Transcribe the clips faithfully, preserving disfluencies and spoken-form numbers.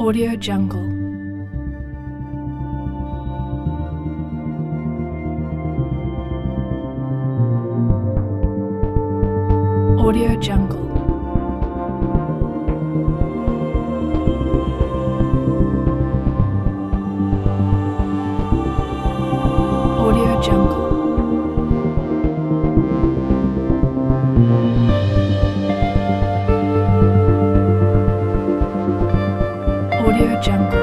Audio Jungle. Audio Jungle. Audio Jungle. Audio Jungle.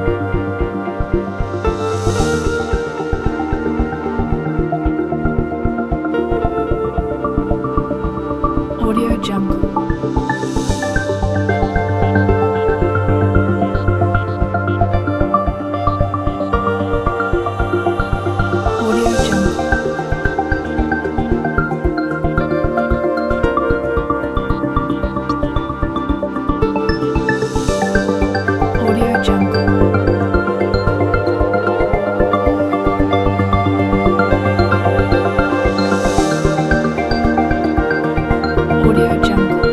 Audio Jungle. Audio Jungle. Audio Jungle. Audio Jungle.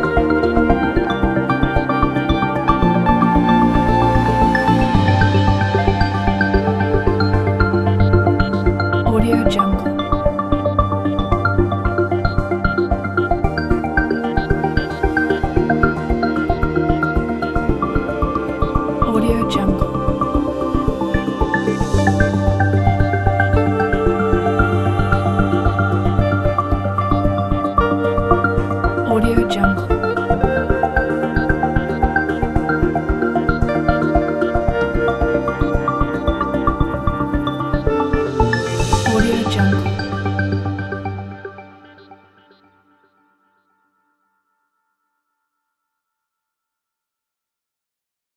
Audio Jungle. Audio Jungle. Audio Jungle. Audio Jungle.